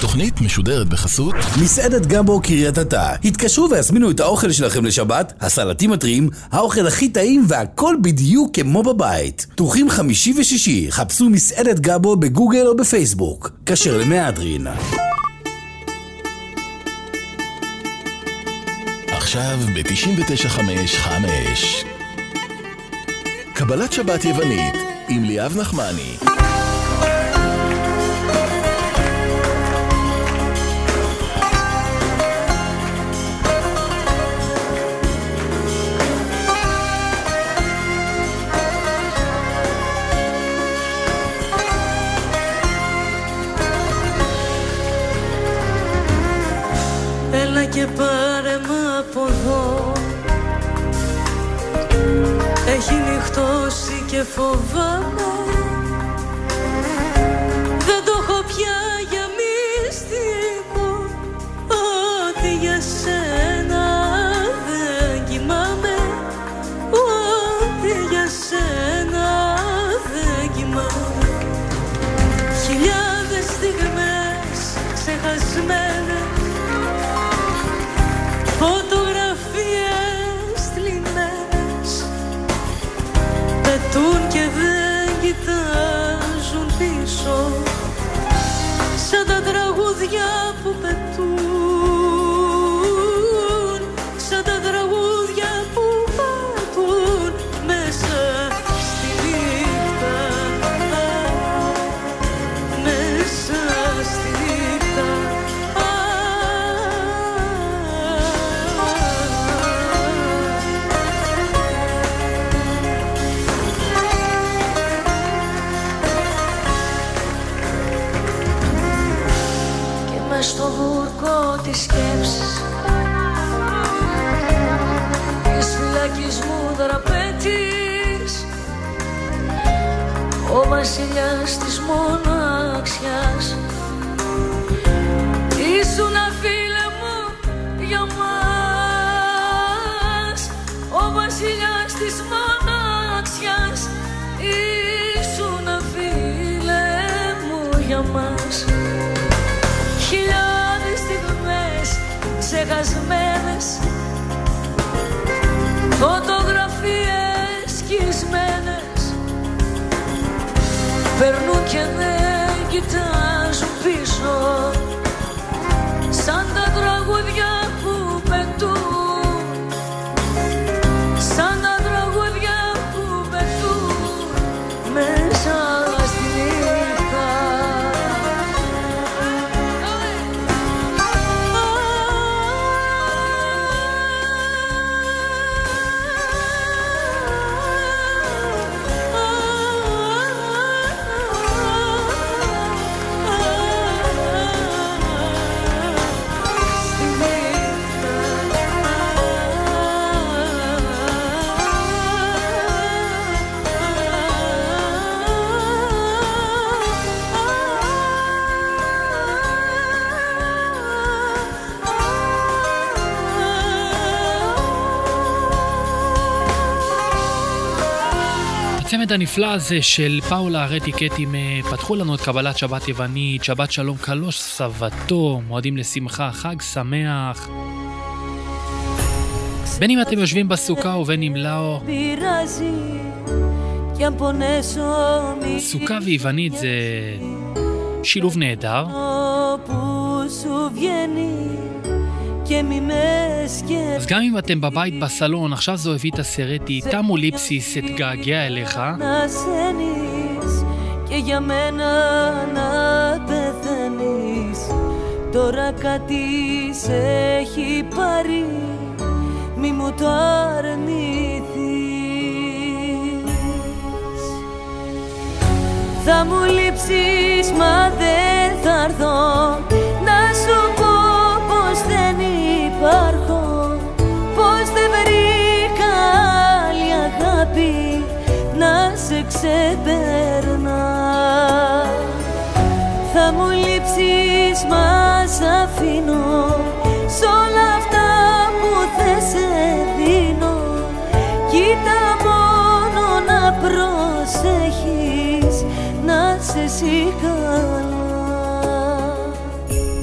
התוכנית משודרת בחסות מסעדת גמבו קריית אתא. התקשרו והזמינו את האוכל שלכם לשבת, הסלטים הטריים, האוכל הכי טעים והכל בדיוק כמו בבית. פתוחים חמישי ושישי, חפשו מסעדת גמבו בגוגל או בפייסבוק. כשר למהדרין. עכשיו ב-99.5 קבלת שבת יוונית עם ליאב נחמני. Έλα και πάρε μ' από εδώ. Έχει νυχτώσει και φοβάμαι. Δεν το έχω πια για μυστικό, ότι για σένα δεν κοιμάμαι, ότι για σένα δεν κοιμάμαι. Χιλιάδες στιγμές ξεχασμένες, φωτογραφίες θλιμμένες, πετούν και δεν κοιτάζουν πίσω, σαν τα τραγούδια που πετούν, σαν τα τραγούδια που πετούν μέσα στη νύχτα, μέσα στη νύχτα. Στο βούρκο της σκέψης, της φυλακής μου δραπέτης, ο βασιλιάς της μοναξιάς. Ήσουνα φίλε μου για μας, ο βασιλιάς της μοναξιάς. Ήσουνα φίλε μου για μας. Χιλιάδες στιγμές ξεχασμένες, φωτογραφίες σκισμένες, περνούν και δεν κοιτάζουν πίσω, σαν τα τραγούδια που πετούν, σαν τα τραγούδια που πετούν μέσα στη νύχτα. הצמד הנפלא הזה של פאולה רטיקטים פתחו לנו את קבלת שבת יוונית, שבת שלום קלוש סבתו, מועדים לשמחה, חג שמח. בין אם אתם יושבים בסוכה ובין אם לא, סוכה ויוונית זה שילוב נהדר. אז גם אם אתם בבית בסלון, עכשיו זו הביא את הסרטי, תמו ליפסיס אתגעגע אליך. Και για μένα να πεθαίνεις, τώρα κάτι σε έχει πάρει, μη μου το αρνηθείς. Θα μου λείψεις μα δεν θα έρθω, να σου πω πως δεν υπάρχω, πως δεν βρήκα άλλη αγάπη να σε ξεπερνά. Θα μου λείψεις μα σ' αφήνω, σ' όλα αυτά που θες σε δίνω. Κοίτα μόνο να προσέχεις, να σε εσύ καλά.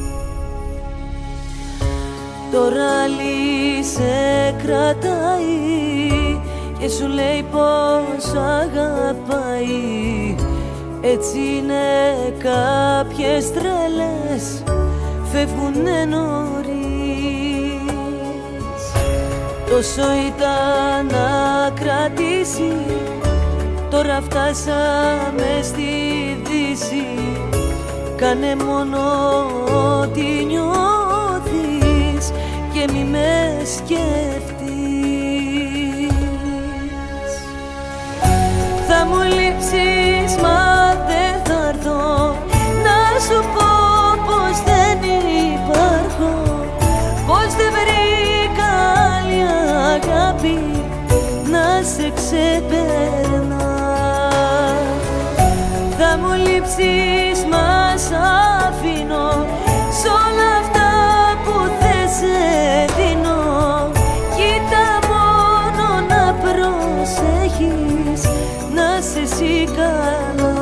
Τώρα άλλη σε κρατάει και σου λέει πως αγαπάει. Έτσι είναι κάποιες τρελές, φεύγουνε νωρίς. Τόσο ήταν να κρατήσει, τώρα φτάσαμε στη Δύση. Κάνε μόνο ό,τι νιώθεις και μη με σκεφτείς. Θα μου λείψεις μα δεν θα έρθω, να σου πω πως δεν υπάρχω, πως δεν βρήκα άλλη αγάπη να σε ξεπερνά. Θα μου λείψεις μα σ' αφήνω, σ' όλα αυτά που θες σε δίνω. Κοίτα μόνο να προσέχεις, να σε εσύ καλά.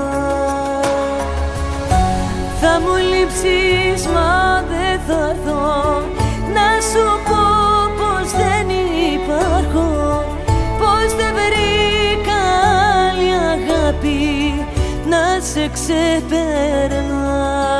Θα μου λείψεις μα δεν θα έρθω, να σου πω πως δεν υπάρχω, πως δεν βρήκα άλλη αγάπη να σε ξεπερνά.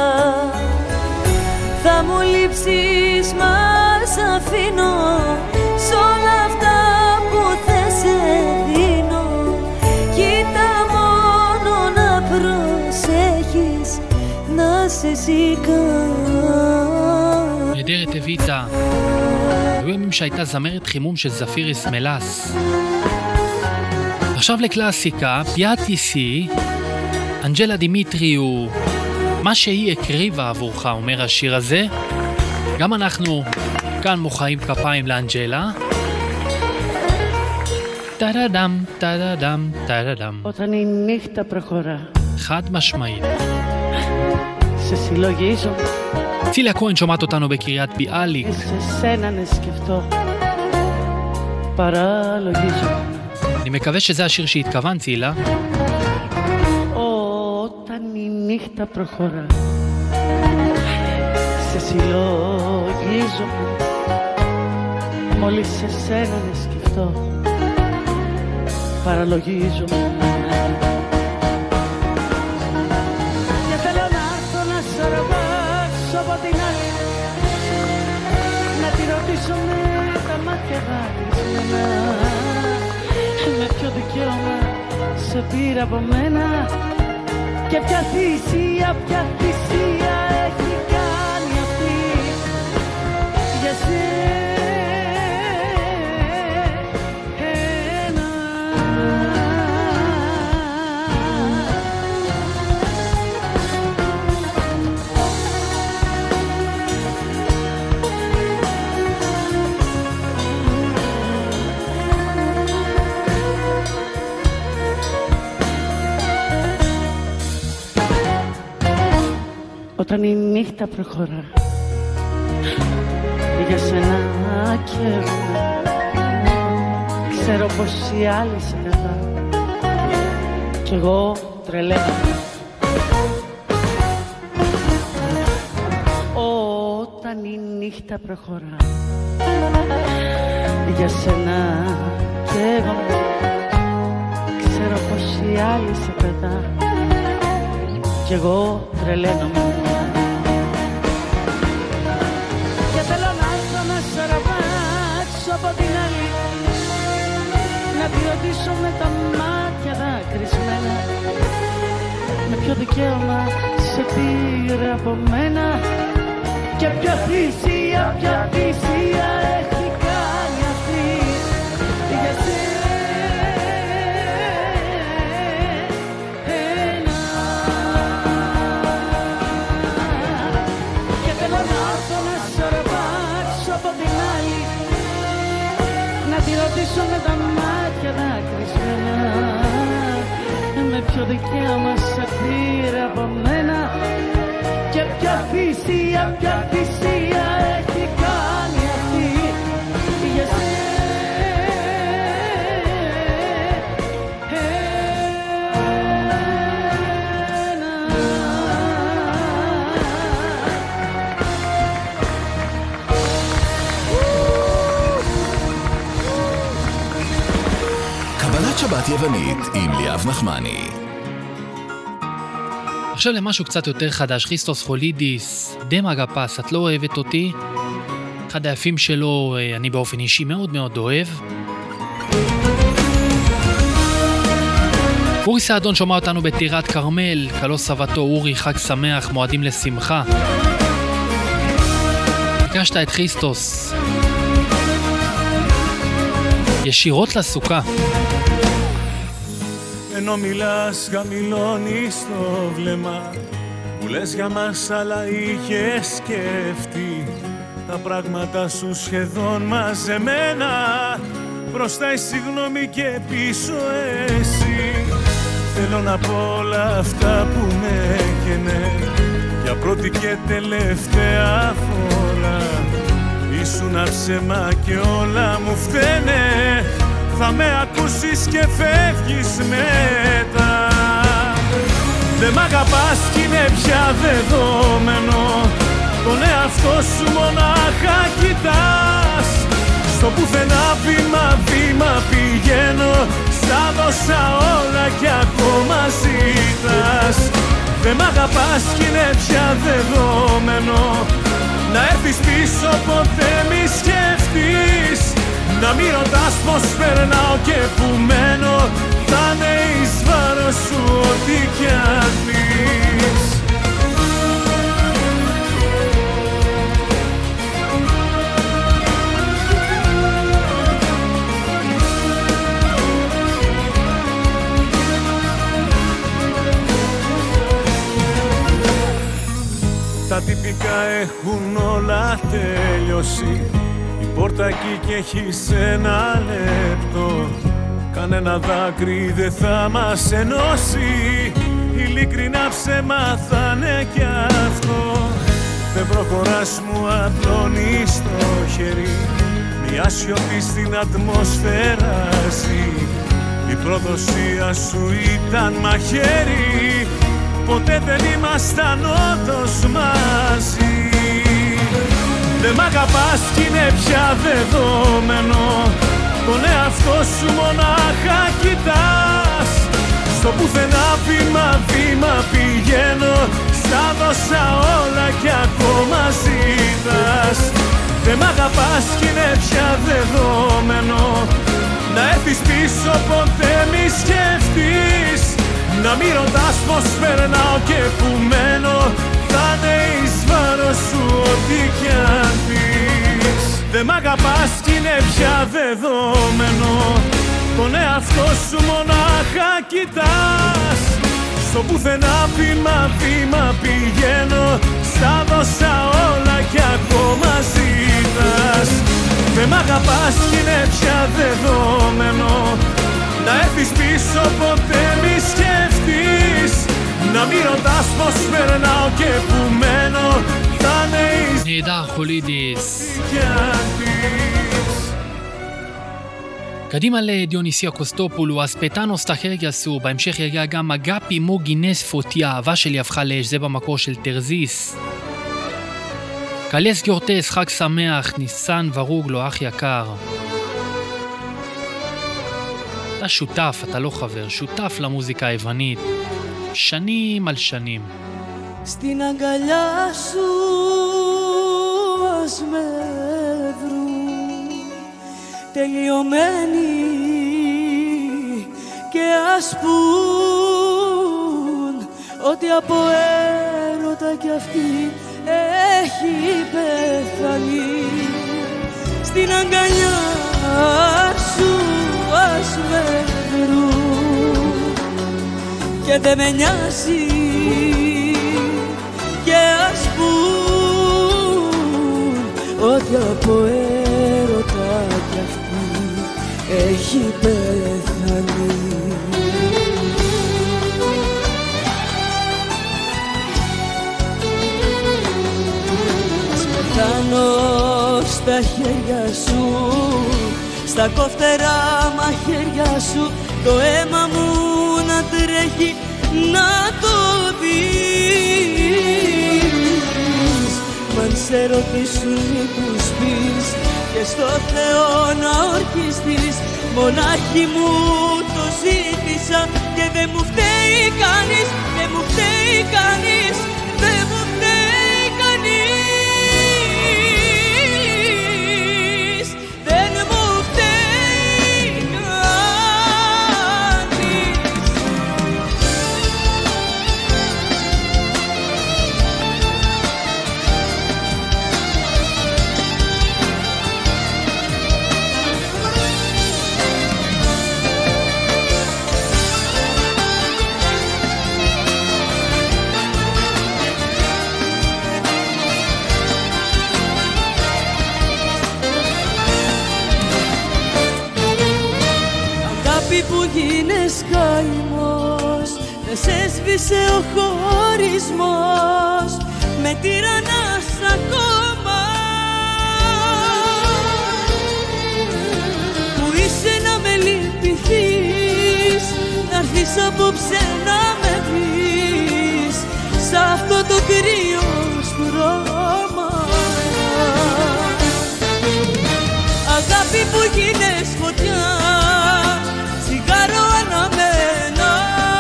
Θα μου λείψεις μα σ' αφήνω, σ' όλα αυτά που θες σε δίνω. Κοίτα μόνο να προσέχεις, να σε זיקה. נהדרת אביטה. היו ימים שהייתה זמרת חימום של זפיריס מלאס. עכשיו לקלאסיקה, פיאטיסי, אנג'לה דימיטריו, מה שהיא הקריבה עבורך, אומר השיר הזה. גם אנחנו כאן מוחאים כפיים לאנג'לה. טרדם, טרדם, טרדם. Όταν η νύχτα προχωρά, חד משמעית. σε συλλογίζω, ציליה כהן שומעת אותנו בקריית ביאליק. σε σένα να σκεφτώ, παραλογίζω. אני מקווה שזה השיר שהתכוון, צילה. Όταν η νύχτα προχωρά, σε συλλογίζω, μόλις σε σένα να σκεφτώ, παραλογίζω. Και θέλω να έρθω να σ' αρπάξω από την άλλη, να τη ρωτήσω με τα μάτια δάκρυσμένα, με ποιο δικαίωμα σε πήρα από μένα και ποια θυσία έχει κάνει αυτή για σένα. Όταν η νύχτα προχωρά, για σένα καίγομαι, ξέρω πως οι άλλοι σε κρατά κι εγώ τρελαίνομαι. Όταν η νύχτα προχωρά, για σένα καίγομαι, ξέρω πως οι άλλοι σε κρατά κι εγώ τρελαίνομαι. Και θέλω να έρθω να σ' αρπάξω από την άλλη, να τη ρωτήσω με τα μάτια δάκρυσμένα, με ποιο δικαίωμα σε πήρε από μένα και ποια θυσία έχει κάνει αυτή για σένα. Τη ρωτήσω με τα μάτια δάκρυσμένα, με ποιο δικαίωμα σε πήρε από μένα και ποια θυσία έχει κάνει αυτή για σένα. שבת יוונית עם ליאב נחמני. עכשיו למשהו קצת יותר חדש, כריסטוס חולידיס, דמה גפס, את לא אוהבת אותי? אחד היפים שלו, אני באופן אישי מאוד מאוד אוהב. אורי סעדון שומע אותנו בטירת קרמל, קלו סבתו אורי, חג שמח, מועדים לשמחה. ביקשת את כריסטוס ישירות לסוכה. Ενώ μιλάς χαμηλώνεις το βλέμμα, μου λες για μας αλλά είχες σκεφτεί τα πράγματα σου σχεδόν μαζεμένα, μπροστά η συγγνώμη και πίσω εσύ. Θέλω να πω όλα αυτά που με έκαινε για πρώτη και τελευταία φορά. Ήσουνα ψέμα και όλα μου φταίνε, θα με ακούσεις και φεύγεις μετά. Δεν μ' αγαπάς κι είναι πια δεδομένο, τον εαυτό σου μονάχα κοιτάς. Στο πουθενά βήμα πηγαίνω, στα δώσα όλα κι ακόμα ζητάς. Δεν μ' αγαπάς κι είναι πια δεδομένο, να έρθεις πίσω ποτέ μη σκεφτείς. Να μην ρωτάς πως περνάω και που μένω, θα είναι εις βάρος σου ό,τι κι αν πεις. Τα τυπικά έχουν όλα τελειώσει, η πόρτα εκεί και έχεις ένα λεπτό. Κανένα δάκρυ δεν θα μας ενώσει, ειλικρινά ψέμα θα είναι κι αυτό. Δεν προχωράς, μου απλώνεις το χέρι, μια σιωπή στην ατμόσφαιρα ζει. Η προδοσία σου ήταν μαχαίρι, ποτέ δεν ήμασταν όντως μαζί. Δεν μ' αγαπάς κι είναι πια δεδομένο, τον εαυτό σου μονάχα κοιτάς. Στο πουθενά βήμα πηγαίνω, στα δώσα όλα κι ακόμα ζητάς. Δεν μ' αγαπάς κι είναι πια δεδομένο, να έρθεις πίσω ποτέ μη σκεφτείς. Να μην ρωτάς πως περνάω και που μένω, θα είναι εις βάρος σου ό,τι κι αν πεις. Δεν μ' αγαπάς κι είναι πια δεδομένο, τον εαυτό σου μονάχα κοιτάς. Στο πουθενά βήμα πηγαίνω, στα δώσα όλα κι ακόμα ζητάς. Δεν μ' αγαπάς κι είναι πια δεδομένο, να έρθεις πίσω ποτέ μη σκεφτείς. Να μην ρωτάς πως περνάω και που μένω, θα είναι εις נהדר חולידיס. קדימה לדיוניסיה קוסטופולו, אספטנוס תחרגסו, בהמשך יגיע גם אגפי מוגינס פוטיה, אהבה שלי הפכה לאש, זה במקור של תרזיס. קלס גיורטס, חג שמח, ניסן ורוג לו, אח יקר. אתה שותף, אתה לא חבר, שותף למוזיקה היוונית, שנים על שנים. Στην αγκαλιά σου ας με βρουν τελειωμένοι και ας πουν ότι από έρωτα κι αυτή έχει πεθάνει. Στην αγκαλιά σου ας με βρουν και δεν με νοιάζει και ας πουν ότι από έρωτα κι αυτή έχει πεθάνει. Ας πεθάνω στα χέρια σου, στα κοφτερά μαχαίρια σου, το αίμα μου να τρέχει να το δεις. Μ' αν σε ρωτήσουν μήπως πεις και στο Θεό να ορκιστείς. Μονάχη μου το ζήτησα και δεν μου φταίει κανείς, δεν μου φταίει κανείς, δεν μου φταίει κανείς, δεν μου φταίει κανείς. Που γίνες καημός, δεν σε έσβησε ο χωρισμός, με τυραννάς ακόμα. Που είσαι να με λυπηθείς, να'ρθείς απόψε να με βρεις, σ' αυτό το κρύο στρώμα. Αγάπη που γίνες φωτιά, τσιγάρο αναμένω,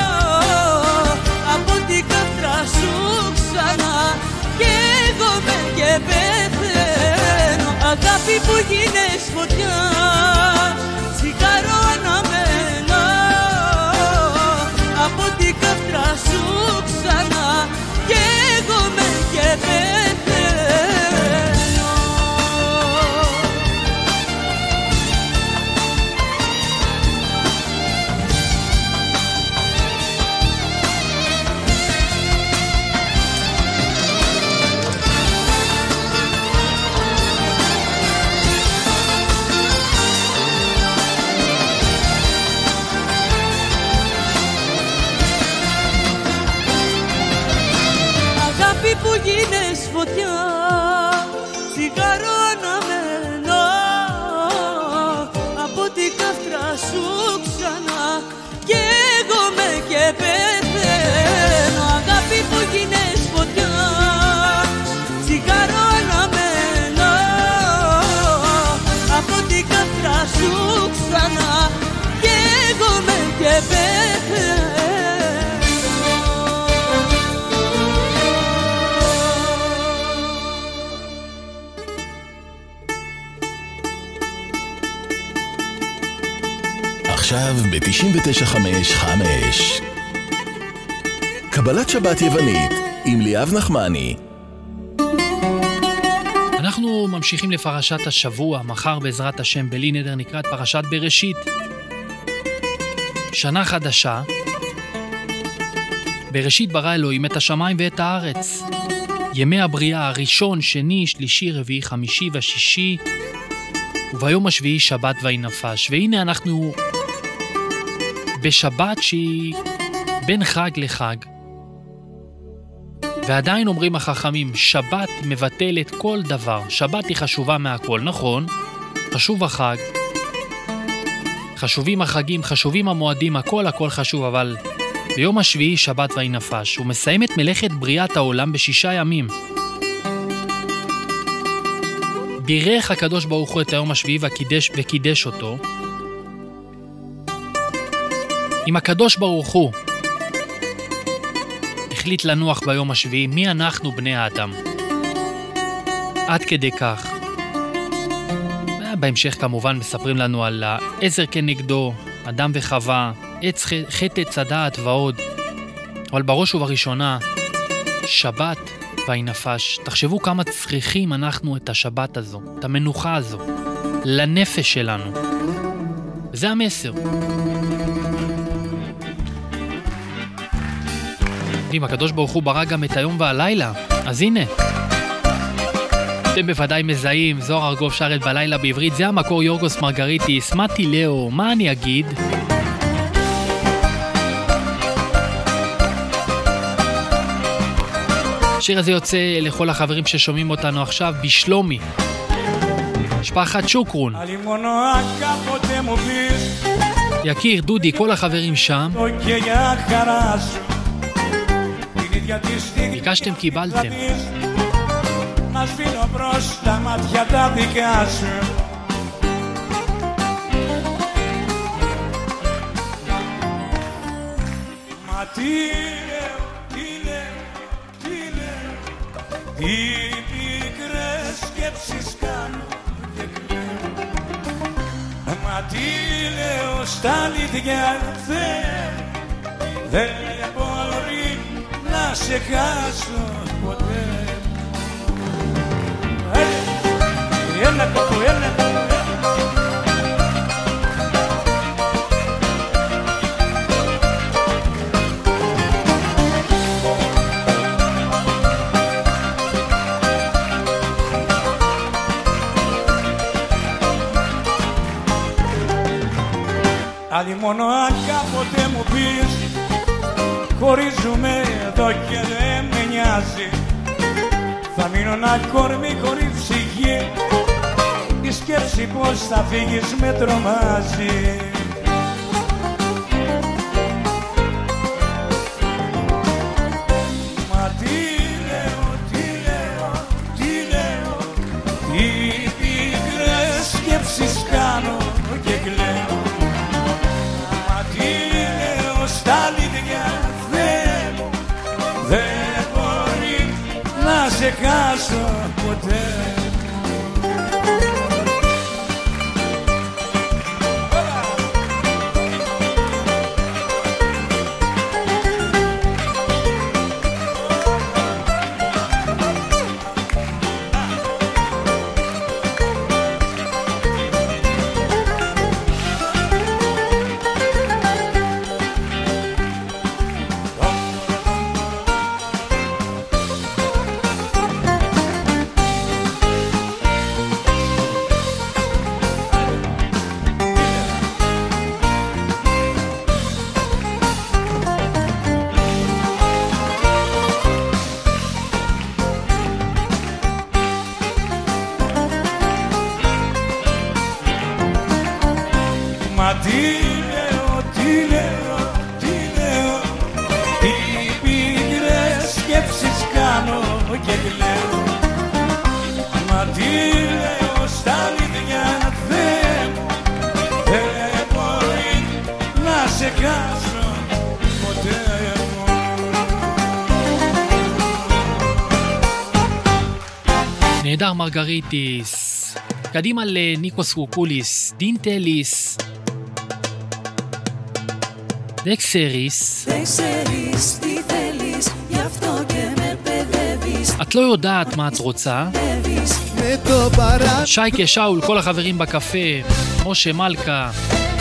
από την καυτρά σου ξανά καίγομαι και πεθαίνω. Αγάπη που γίνες φωτιά, τσιγάρο αναμένω, από την καυτρά σου ξανά καίγομαι και πεθαίνω. Που γίνες φωτιά, τσιγάρο αναμένω, από την καυτρά σου ξανά καίγομαι και πεθαίνω. Αγάπη που γίνες φωτιά, τσιγάρο αναμένω, από την καυτρά σου ξανά καίγομαι και πεθαίνω. עכשיו ב-99.5 קבלת שבת יוונית עם ליאב נחמני. אנחנו ממשיכים לפרשת השבוע, מחר בעזרת השם בלי נדר נקרא את פרשת בראשית. שנה חדשה. בראשית ברא אלוהים את השמיים ואת הארץ. ימי הבריאה הראשון, שני, שלישי, רביעי, חמישי ושישי, וביום השביעי שבת וינפש. והנה אנחנו בשבת שהיא בין חג לחג. ועדיין אומרים החכמים, שבת מבטלת כל דבר. שבת היא חשובה מהכל, נכון? חשוב החג. חשובים החגים, חשובים המועדים, הכל חשוב, אבל ביום השביעי שבת וינפש. הוא מסיים את מלאכת בריאת העולם ב6 ימים. בירך הקדוש ברוך הוא את היום השביעי וקידש אותו. אם הקדוש ברוך הוא החליט לנוח ביום השביעי, מי אנחנו בני האדם? עד כדי כך. בהמשך כמובן מספרים לנו על העזר כנגדו, אדם וחווה, חטא עץ הדעת ועוד. אבל בראש ובראשונה, שבת וינפש. תחשבו כמה צריכים אנחנו את השבת הזו, את המנוחה הזו, לנפש שלנו. זה המסר. אם הקדוש ברוך הוא ברא גם את היום והלילה, אז הנה. אתם בוודאי מזהים, זוהר ארגוב שרת בלילה בעברית, זה המקור יורגוס מרגריטיס, מתי לאו, מה אני אגיד? השיר הזה יוצא לכל החברים ששומעים אותנו עכשיו בשלומי. משפחת שוקרון. יקיר, דודי, כל החברים שם. ביקשתם, קיבלתם. μάτια τα δικά σου. Μα τι λέω, τι λέω, τι λέω, τι πικρές σκέψεις κάνω και κλαίω. Μα τι λέω στα αλήθεια, δεν μπορεί να σε χάσω ποτέ. Έλα κόπο, έλα κόπο. Άλλη μόνο αν κάποτε μου πεις χωρίζουμε εδώ και δεν με νοιάζει, θα μείνω ένα κορμί χωρίς ψυχή, η σκέψη πως θα φύγεις με τρομάζει. Μα τι λέω, τι λέω, τι λέω, τι πικρές σκέψεις κάνω και κλαίω. Στα αλήθεια δεν μπορεί να σε χάσω ποτέ. Μα τι λέω, τι λέω, τι λέω, τι πικρές σκέψεις κάνω και κλαίω. Μα τι λέω στα αλήθεια δεν μπορεί να σε χάσω ποτέ. נהדר מרגריטיס. קדימה לניקוס קורקוליס, דינטליס, δεν ξέρεις τι θέλεις, γι' αυτό και με παιδεύεις. את לא יודעת מה את רוצה. שייקה, שאול, כל החברים בקפה, משה מלכה,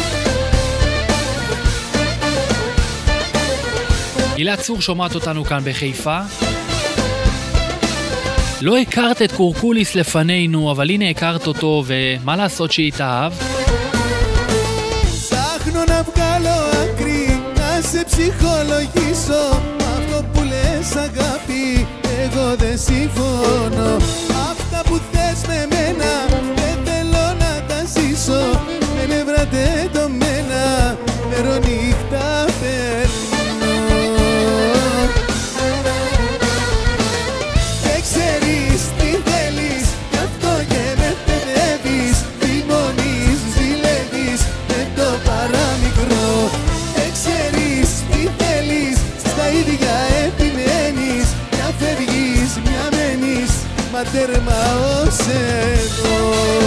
הילה צור שומעת אותנו כאן בחיפה. לא הכרת את קורקוליס לפנינו, אבל הנה הכרת אותו, ומה לעשות שהתאהב? Ψάχνω να βγάλω άκρη, να σε ψυχολογήσω. Αυτό που λες αγάπη, εγώ δεν συμφωνώ. Αυτά που θες με μένα, δεν θέλω να τα ζήσω. Με νεύρα τεντωμένα, μερονύχτα παίρνω. Δεν ξέρεις τι θέλεις, γι' αυτό και με παιδεύεις. Θυμώνεις, ζηλεύεις με το παραμικρό. Δεν ξέρεις τι θέλεις, στα ίδια επιμένεις. Μια φεύγεις, μια μένεις, μα τέρμα ως εδώ.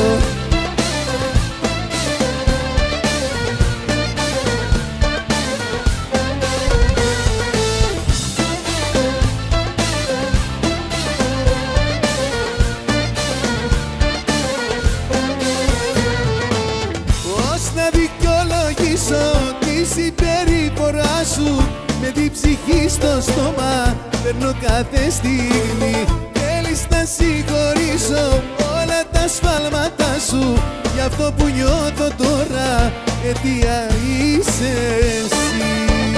Πώς να δικαιολογήσω τη συμπεριφορά σου, με την ψυχή στο στόμα παίρνω κάθε στιγμή. Θέλεις να συγχωρήσω όλα τα σφάλματά σου, γι' αυτό που νιώθω τώρα αιτία είσαι εσύ.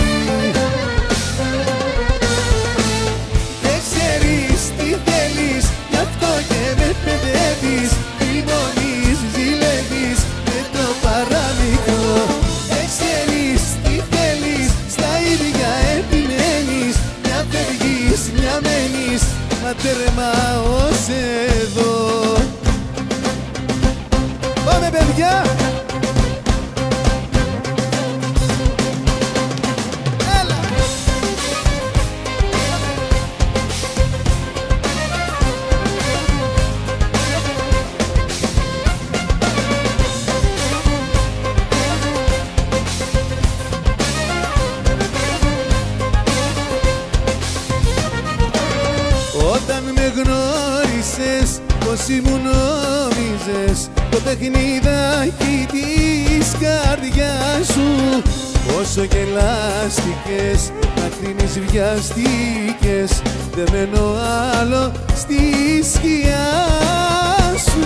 Δεν ξέρεις τι θέλεις, γι' αυτό και με παιδεύεις. Θυμώνεις, ζηλεύεις με το παραμικρό. Δεν ξέρεις τι θέλεις, στα ίδια επιμένεις. Μια φεύγεις, μια μένεις, μα τέρμα ως εδώ. νόμιζες, πως ήμουν νόμιζες το παιχνιδάκι της καρδιάς σου. Όσο γελάστηκες, να κρίνεις βιαστήκες, δεν μένω άλλο στη σκιά σου.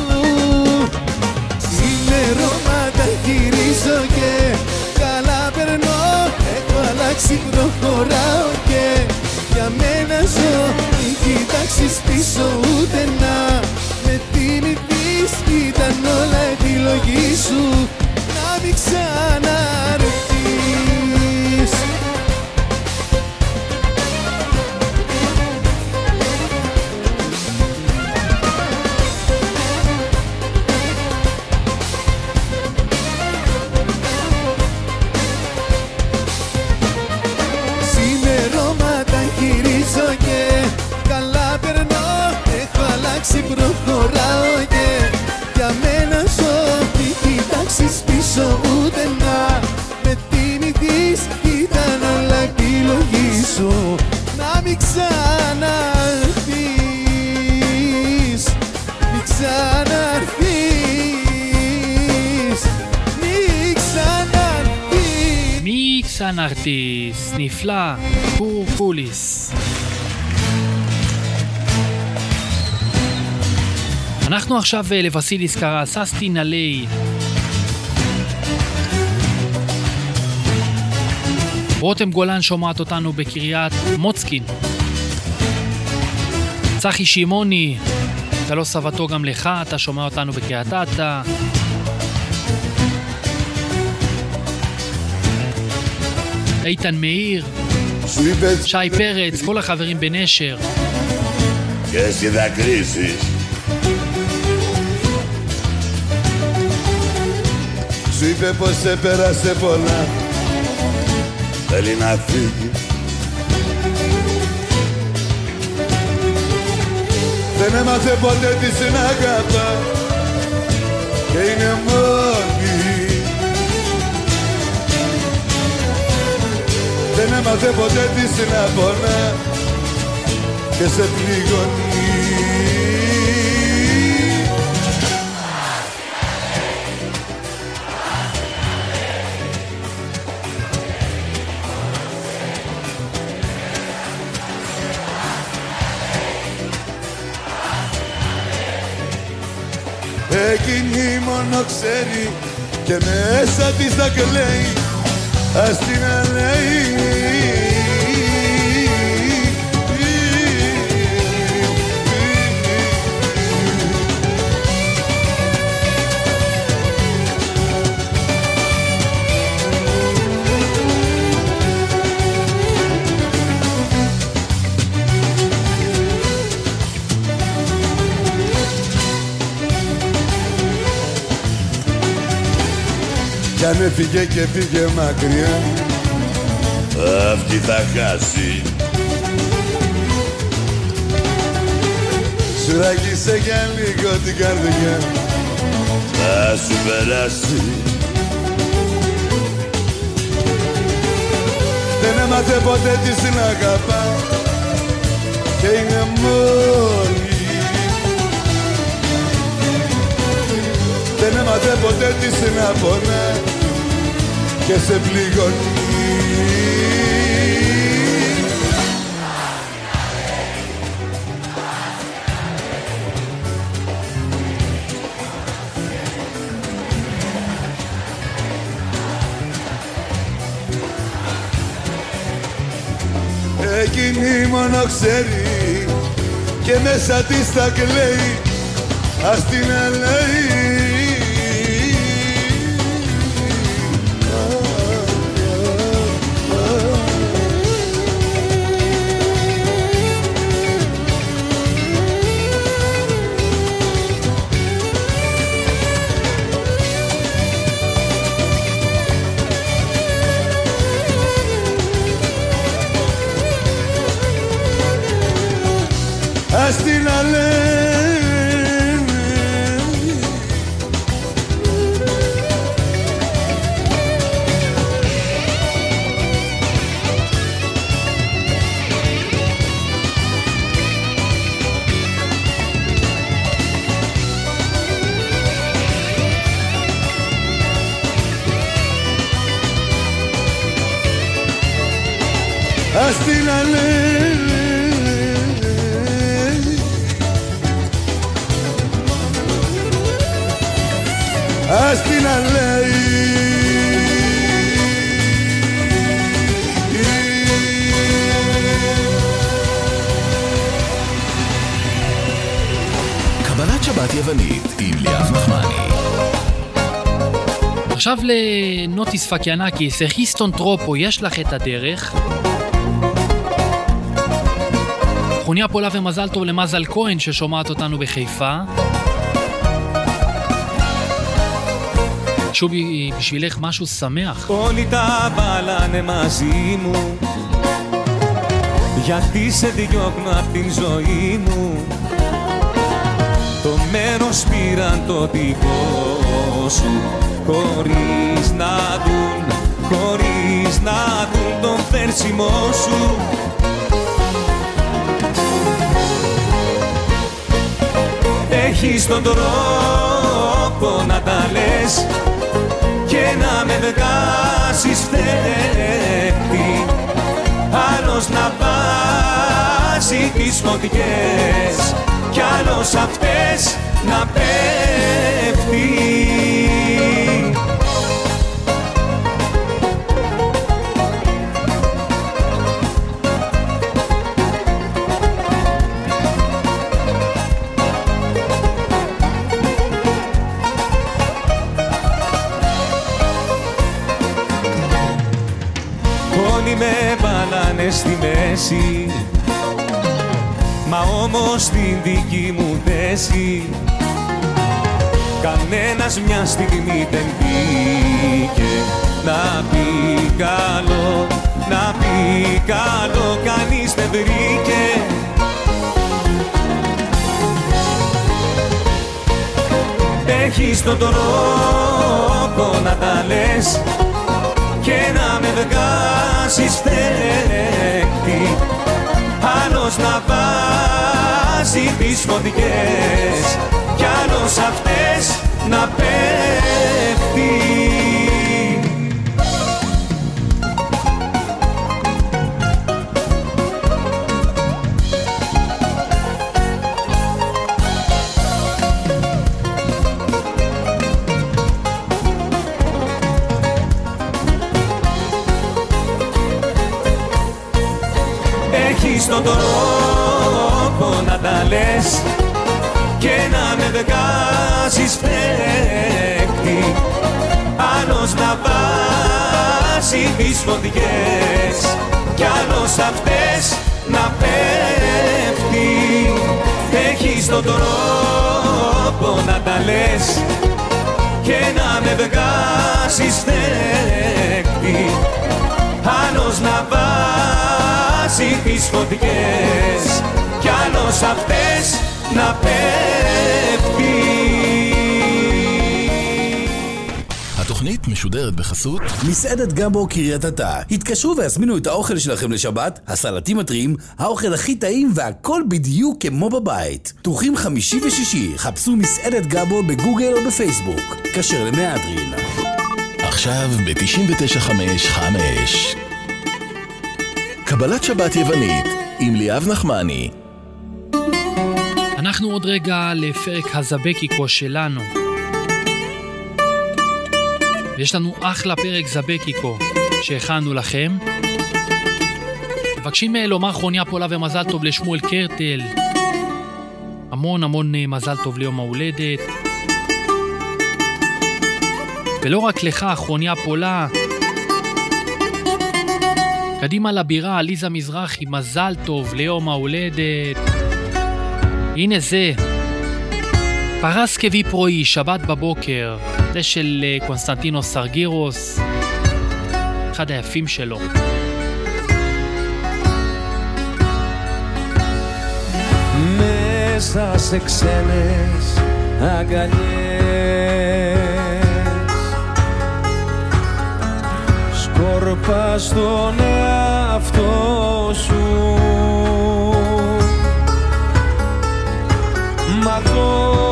Ξημερώματα γυρίζω και καλά περνώ, έχω αλλάξει, προχωράω και για μένα ζω. Μην κοιτάξεις πίσω ούτε να με θυμηθείς, ήταν όλα επιλογή σου να μην ξαναρθείς. Προχωράω και για μένα ζω. Μην κοιτάξεις πίσω ούτε να με θυμηθείς, ήταν όλα επιλογή σου να μην ξαναρθείς. Μην ξαναρθείς, μην ξαναρθείς. Μη ξαναρθείς, נפלא, קורקוליס. אנחנו עכשיו לבסיליס קרא ססטי נלי. רותם גולן שומעת אותנו בקריית מוצקין. צחי שימוני, אתה לא סבתו גם לך, אתה שומע אותנו בקריית אתא. איתן מאיר, שי פרץ, כל החברים בנשר. Και εσύ δακρύσεις. Σου είπε πως έπερασε πολλά, θέλει να φύγει. Δεν έμαθε ποτέ της να αγαπά και είναι μόνη. Δεν έμαθε ποτέ της να πονά και σε πληγώνει. Εκείνη μόνο ξέρει και μέσα της θα κλαίει, ας την αλέει. Κι αν έφυγε και πήγε μακριά, αυτή θα χάσει. Σου ράγισε για λίγο την καρδιά, θα σου περάσει. Δεν έμαθε ποτέ της να αγαπά και είναι μόνη. Δεν έμαθε ποτέ της να πονά και σε πληγώνει. Εκείνη μόνο ξέρει και μέσα της θα κλαίει, ας την αλέει. Ας την αλέει. ας την να λέει, ας την να λέει. קבלת שבת יוונית עם ליאב נחמני. עכשיו לנוטיס פקיאנקיס, חיסטון טרופו, יש לך את הדרך. חוניה פולה ומזל טוב למזל כהן ששומעת אותנו בחיפה. שובי, בשבילך משהו שמח. Όλοι τα μπαλάνε μαζί μου, γιατί σε διώχνω απ' την ζωή μου. Το μέρος πήραν το δικό σου, χωρίς να δουν τον φέρσιμό σου. Έχεις τον τρόπο να τα λες και να με βγάζεις φταίχτη, άλλος να βάζει τις φωτιές κι άλλος αυτές να πέφτει. Όλοι με βάλανε στη μέση, μα όμως στην δική μου θέση κανένας μια στιγμή δεν πήγε να πει καλό, να πει καλό, κανείς δεν βρήκε. Έχεις τον τρόπο να τα λες και να με βγάζεις φταίχτη, άλλος να βάζει τις φωτιές κι άλλος αυτές να πέφτει. Έχεις τον τρόπο να τα λες και να με βγάζεις φταίχτη, άλλος να βάζει τις φωτιές κι άλλος αυτές να πέφτει. Έχεις τον τρόπο να τα λες και να με βγάζεις φταίχτη, άλλος να βάζει τις φωτιές κι άλλος αυτές να πέφτει. התוכנית משודרת בחסות מסעדת גמבו קריית אתא. התקשרו והזמינו את האוכל שלכם לשבת, הסלטים הטריים, האוכל הכי טעים והכל בדיוק כמו בבית. פתוחים חמישי ושישי, חפשו מסעדת גמבו בגוגל או בפייסבוק. כשר למהדרין. עכשיו ב-99.5 קבלת שבת יוונית עם ליאב נחמני. אנחנו עוד רגע לפרק הזבקיקו שלנו. ויש לנו אחלה פרק זבקיקו שהכנו לכם. מבקשים לומר חוניה פולה ומזל טוב לשמואל קרטל. המון המון מזל טוב ליום ההולדת. ולא רק לך, חוניה פולה. קדימה לבירה, עליזה מזרחי, מזל טוב ליום ההולדת. הנה זה, פרס כבי פרועי, שבת בבוקר. זה של קונסטנטינוס סרגירוס, אחד היפים שלו. Μέσα σε ξένες αγκαλιές σκόρπα στον εαυτό σου, μα το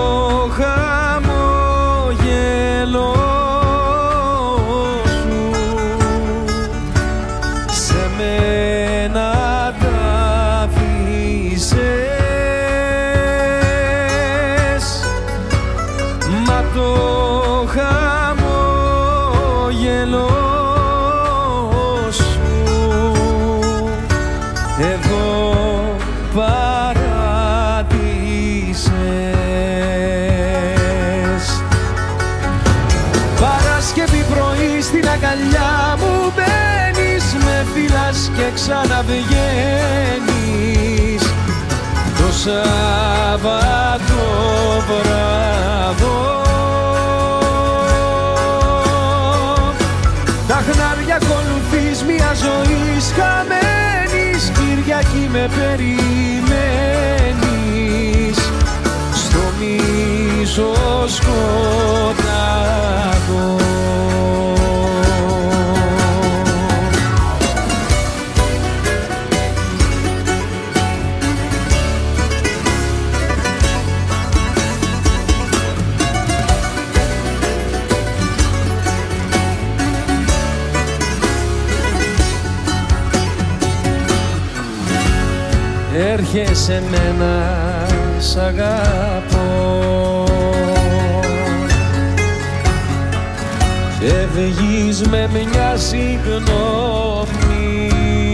χαμόγελο σου σε μένα αγκαλιά μου μπαίνεις, με φυλάς και ξαναβγαίνεις. Το Σάββατο βράδο τα χνάρια ακολουθείς μια ζωής χαμένης, Κυριακή με περιμένεις στο μίσο σκοτάδο. Έρχεσαι μένα, σ' αγαπώ, φεύγεις με μια συγγνώμη,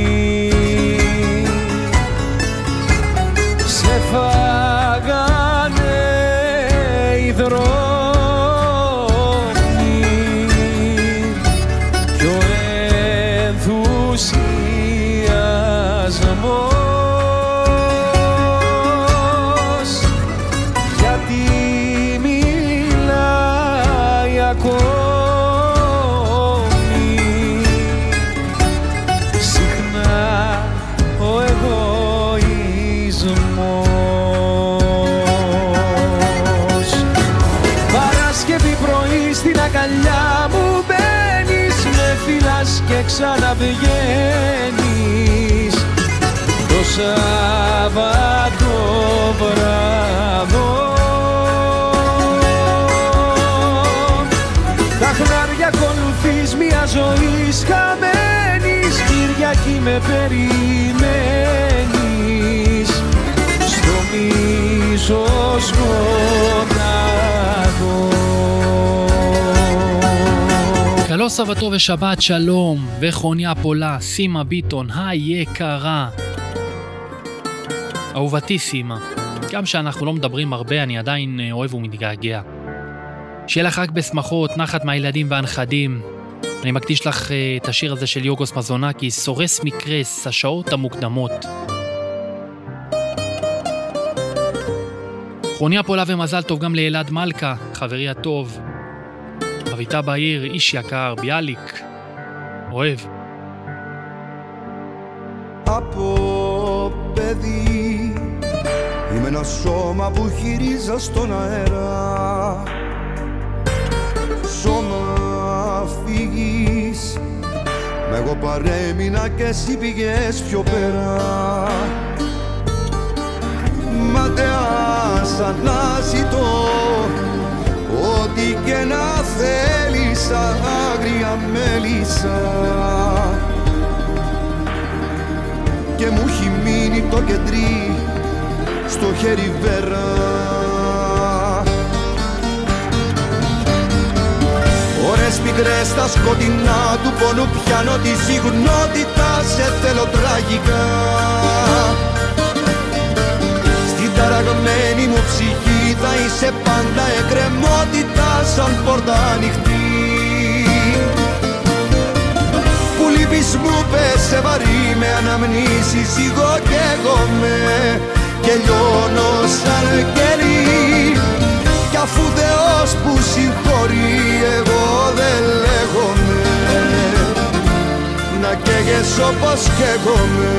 σε φάγανε οι δρόμοι κι ο ενθουσιασμός. Και ξαναβγαίνεις το Σάββατο βράδο. Τα χνάρια ακολουθείς μια ζωής χαμένης, Κυριακή με περιμένεις στο μίσο σκοτάδο. Καλό Σαββατו ושבת שלום, וכרוניה פולה, סימה ביטון היקרה. אהובתי סימה, גם שאנחנו לא מדברים הרבה, אני עדיין אוהב ומתגעגע. שיהיה לך רק בשמחות, נחת מהילדים והנכדים. אני מקדיש לך את השיר הזה של יוגוס מזונקי, סורס מקרס, השעות המוקדמות. כרוניה פולה ומזל טוב גם לילד מלכה, חברי הטוב. אביתה בעיר, איש יקר, ביאליק, אוהב. Από παιδί είμαι ένα σώμα που γυρίζα στον αέρα. Σώμα φύγεις, μα εγώ παρέμεινα και εσύ πήγες πιο πέρα. Ματαιάς αναζητώ ό,τι και να θέλεις, άγρια μέλισσα, και μου έχει μείνει το κεντρί στο χέρι βέρα. Ώρες πικρές στα σκοτεινά του πόνου πιάνω τη συγνότητα, σε θέλω τραγικά. Στην ταραγμένη μου ψυχή θα είσαι πάντα εκκρεμότητα, σαν πόρτα ανοιχτή. Που λείπεις μου πέσε βαρύ, με αναμνήσεις σιγώ καίγομαι και λιώνω σαν κερί. Κι αφού Θεός που συγχωρεί εγώ δεν λέγομαι, να καίγες όπως καίγομαι.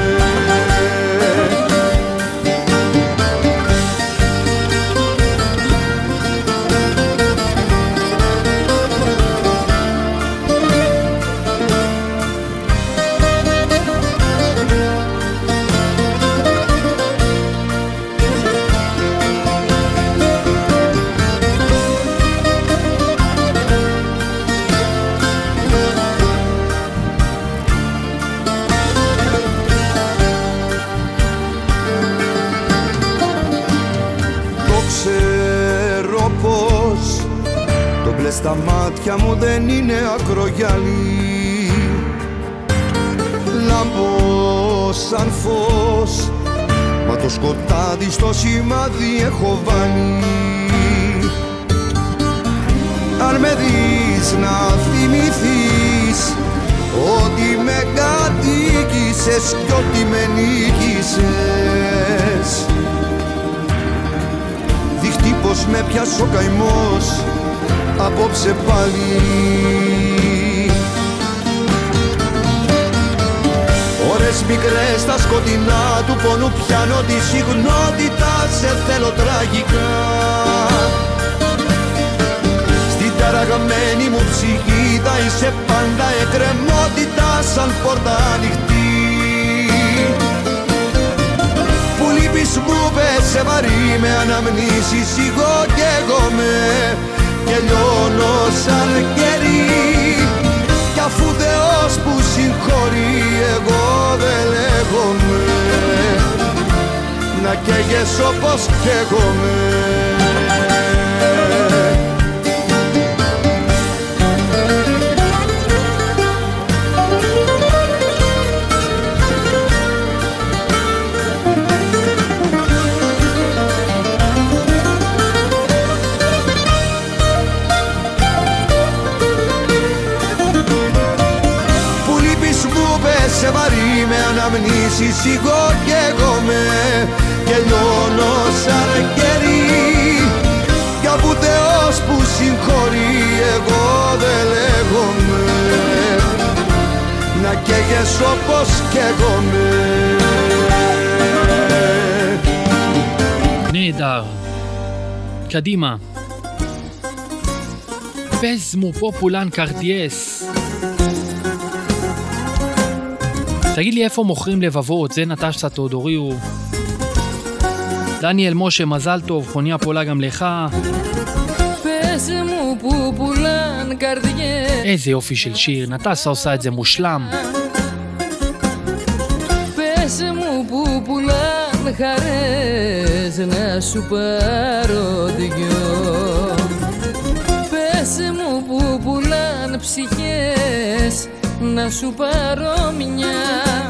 Στα μάτια μου δεν είναι ακρογιαλί, λάμπω σαν φως, μα το σκοτάδι στο σημάδι έχω βάλει. Αν με δεις να θυμηθείς πήγες κι ότι με νίκησες. Δείχνει πως με πιάσε ο καημός απόψε πάλι. Ώρες μικρές στα σκοτεινά του πόνου πιάνω τη συχνότητα, σε θέλω τραγικά. Στην ταραγμένη μου ψυχή θα είσαι πάντα εκκρεμότητα σαν πόρτα ανοιχτή. Που λείπεις μου πέσε βαρύ με αναμνήσεις, εγώ καίγομαι και λιώνω σαν κερί. Κι αφού Θεός που συγχωρεί εγώ δεν λέγομαι, να καίγες όπως καίγομαι. Σε βαρύ με αναμνήσεις, εγώ καίγομαι και λιώνω σαν κερί. Κι αφού Θεός που συγχωρεί εγώ δεν λέγομαι, να καίγες όπως καίγομαι. נהדר. קדימה. פז מופופולן קרדיאס. תגיד לי איפה מוכרים לבבות, זה נטש תאודוריו. דניאל משה, מזל טוב, חוניה פולה גם לך. פז מופופולן קרדיאס. איזה יופי של שיר, נטשה עושה את זה מושלם. פז מופופולן χαρές να σου πάρω δυο. Πες μου που πουλάν ψυχές να σου πάρω μια.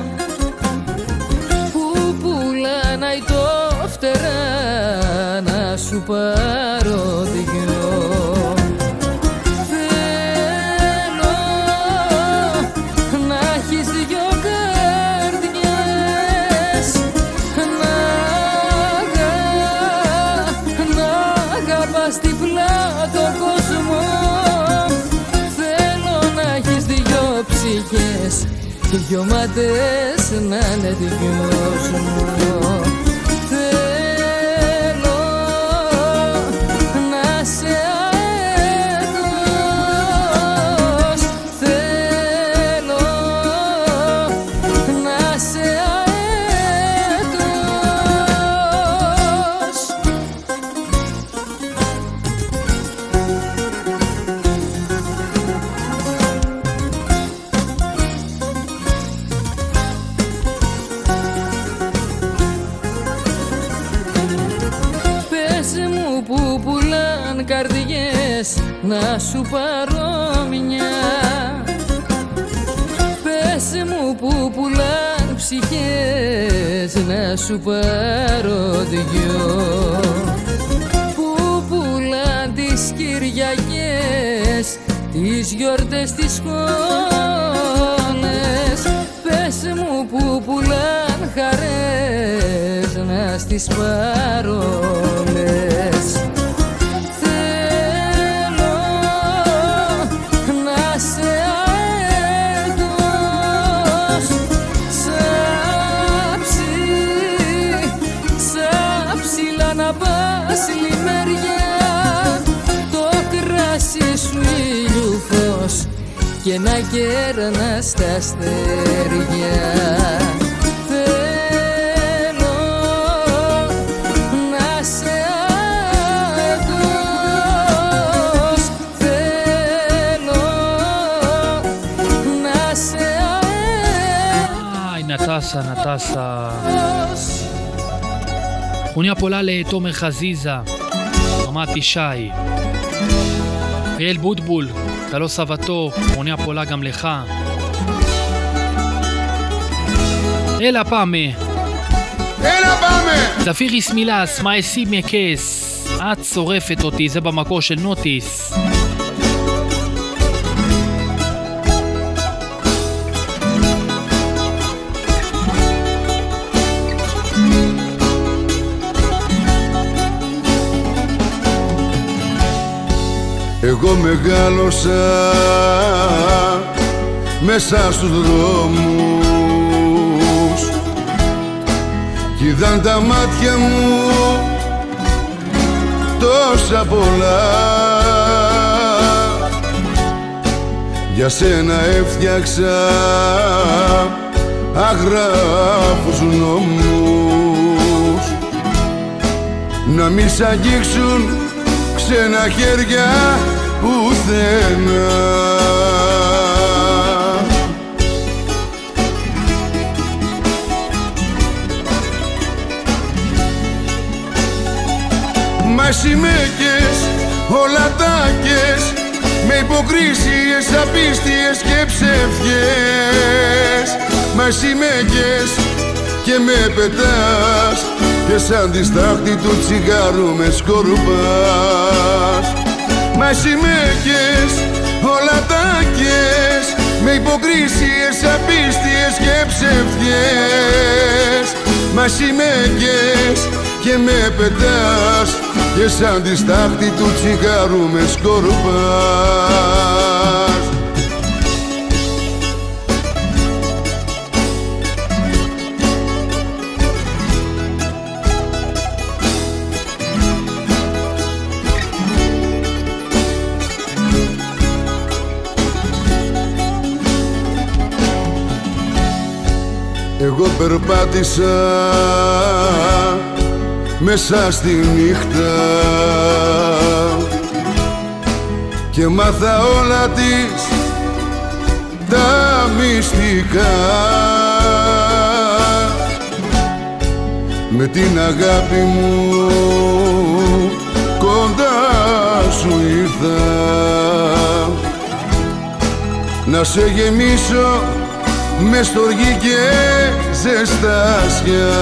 Που πουλάν αητό φτερά να σου πάρω δυο. Θέλω να έχεις δυο καρδιές, να αγαπάς τυφλά τον κόσμο. Θέλω να έχεις δυο ψυχές και δυο μάτες να είναι δυος μου. Θέλω να σε αέτος, θέλω να σε αέτος. Πες μου που πουλάν καρδιές να σου πάρω μια. Πες μου που πουλάν ψυχές να σου πάρω δυο. Που πουλάν τις Κυριακές, τις γιορτές, τις σχόλες. Πες μου που πουλάν χαρές να στις πάρω όλες. Θέλω να σε αέτος, σαν ψηλά να πας λιμέρια. Το κράσι σου ήλιου φως και να κέρνας τα αστέρια. Θέλω να σε αέτος, θέλω να σε Ai, Natasha. חוניה פולה לתומר חזיזה, רמת ישי. אריאל בוטבול, קלו סבתו, חוניה פולה גם לך. אלה פעמה. זפיר יסמילס, מה אסי מקס? את שורפת אותי, זה במקור של נוטיס. Εγώ μεγάλωσα μέσα στους δρόμους κι είδαν τα μάτια μου τόσα πολλά. Για σένα έφτιαξα αγράφους νόμους να μη σ' αγγίξουν ξένα χέρια πουθενά. Μα εσύ με έκες, όλα τα έκες, με υποκρίσιες, απίστιες και ψεύτιες. Μα εσύ με έκες και με πετάς και σαν τη στάχτη του τσιγάρου με σκορπάς. Μα εσύ με έκες, όλα τα έκες, με υποκρίσιες, απίστιες και ψεύτιες. Μα εσύ με έκες και με πετάς και σαν τη στάχτη του τσιγάρου με σκορπάς. Εγώ περπάτησα μέσα στη νύχτα και μάθα όλα της τα μυστικά. Με την αγάπη μου κοντά σου ήρθα να σε γεμίσω με στοργή και ζεστάσια.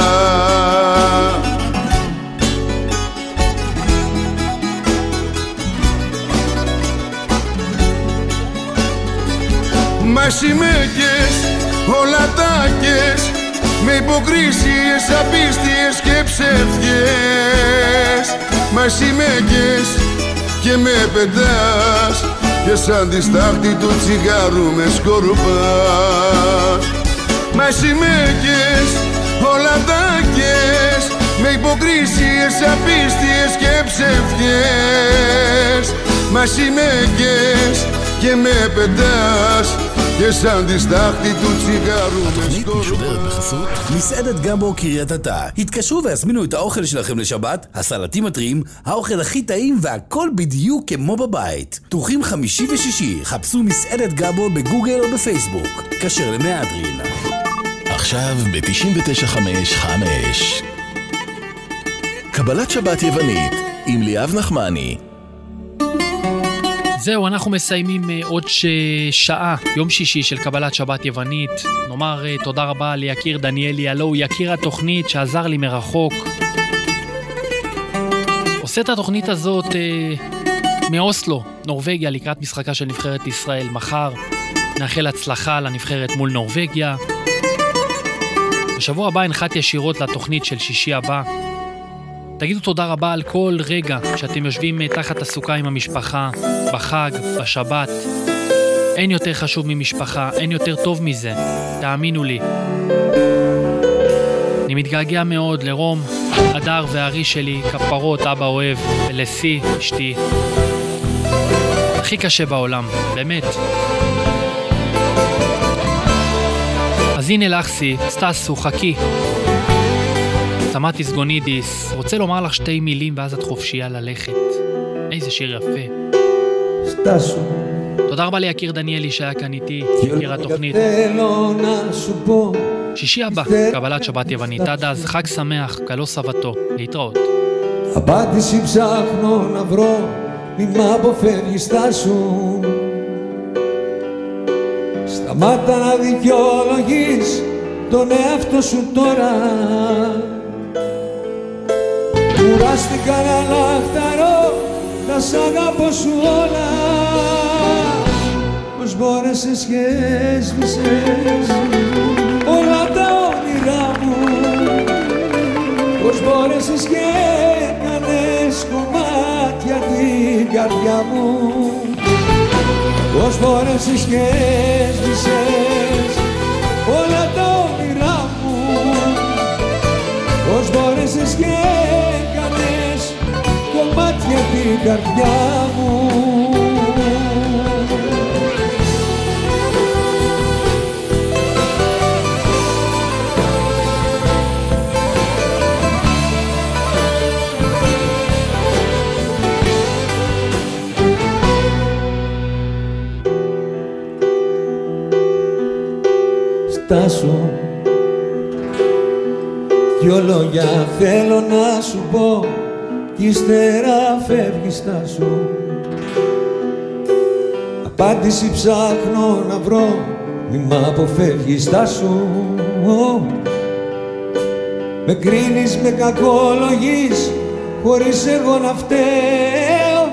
Μα εσύ με έκες, όλα τα έκες, με υποκρίσιες, απίστιες και ψεύτιες. Μα εσύ με έκες και με πετάς και σαν τη στάχτη του τσιγάρου με σκορπάς. Μα εσύ με έκες, όλα τα έκες, με υποκρίσιες, απίστιες και ψεύτιες. Μα εσύ με έκες και με πετάς και σαν τη στάχτη του צ'יגרו התוכנית משודרת בחסות מסעדת גמבו קריית אתא. התקשרו והזמינו את האוכל שלכם לשבת, הסלטים הטריים, האוכל הכי טעים והכל בדיוק כמו בבית. פתוחים חמישי ושישי, חפשו מסעדת גמבו בגוגל או בפייסבוק. כשר למהדרין. עכשיו ב-99.5 קבלת שבת יוונית עם ליאב נחמני. זהו, אנחנו מסיימים עוד שעה, יום שישי של קבלת שבת יוונית. נאמר תודה רבה ליקיר דניאלי, הלו הוא יקיר התוכנית שעזר לי מרחוק. עושה את התוכנית הזאת מאוסלו, נורווגיה, לקראת משחקה של נבחרת ישראל מחר. נאחל הצלחה לנבחרת מול נורווגיה. בשבוע הבא הנחת ישירות לתוכנית של שישי הבא. תגידו תודה רבה על כל רגע שאתם יושבים תחת הסוכה עם המשפחה, בחג, בשבת. אין יותר חשוב ממשפחה, אין יותר טוב מזה, תאמינו לי. אני מתגעגע מאוד לרום, אדר והארי שלי, כפרות, אבא אוהב, ולסי, אשתי. הכי קשה בעולם, באמת. אז הנה לחסי, סטסו, חכי. סמאטיס גונידיס, רוצה לומר לך שתי מילים ואז את חופשייה ללכת. איזה שיר יפה. סטסו. תודה רבה ליקיר דניאלי שהיה כאן איתי, יקיר התוכנית. שישי הבא, קבלת שבת יוונית. עד אז, חג שמח, קלו סבתו. להתראות. Απάντηση ψάχνω να βρω, μη μ' αποφεύγεις, στάσου. Σταμάτα να δικαιολογείς τον εαυτό σου τώρα. Κουράστηκα να λαχταρώ τα σ' αγαπώ σου όλα. Πώς μπόρεσες και έσβησες όλα τα όνειρά μου. Πώς μπόρεσες και έκανες κομμάτια την καρδιά μου. Πώς μπόρεσες και έσβησες όλα τα όνειρά μου. Πώς μπόρεσες και έκανες κομμάτια την καρδιά μου. Στάσου, δυο λόγια θέλω να σου πω κι ύστερα φεύγεις. Στάσου, απάντηση ψάχνω να βρω, μη μ' αποφεύγεις. Στάσου, με κρίνεις, με κακολογείς χωρίς εγώ να φταίω.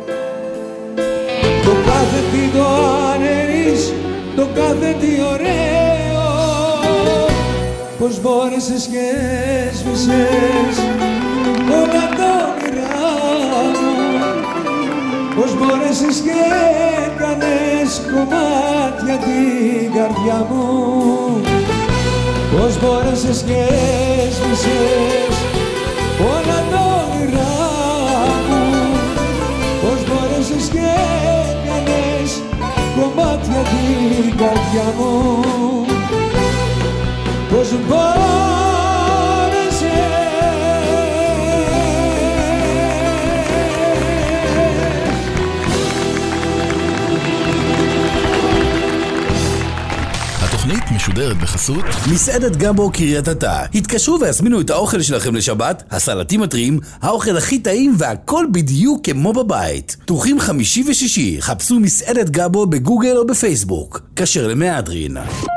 Το κάθε τι το αναιρείς, το κάθε τι ωραίο. Πώς μπόρεσες και έσβησες όλα τα όνειρά μου. Πώς μπόρεσες και έκανες κομμάτια την καρδιά μου. Πώς μπόρεσες και έσβησες όλα τα όνειρά μου. Πώς μπόρεσες και έκανες κομμάτια την καρδιά μου. Πώς μπόρεσες. התוכנית משודרת בחסות מסעדת גבו קריית אתא. התקשרו והזמינו את האוכל שלכם לשבת, הסלטים הטריים, האוכל הכי טעים והכל בדיוק כמו בבית. פתוחים חמישי ושישי, חפשו מסעדת גבו בגוגל או בפייסבוק. כשר למהדרין.